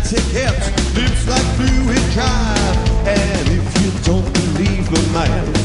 ticket, lips like fluid drive. And if you don't believe the man,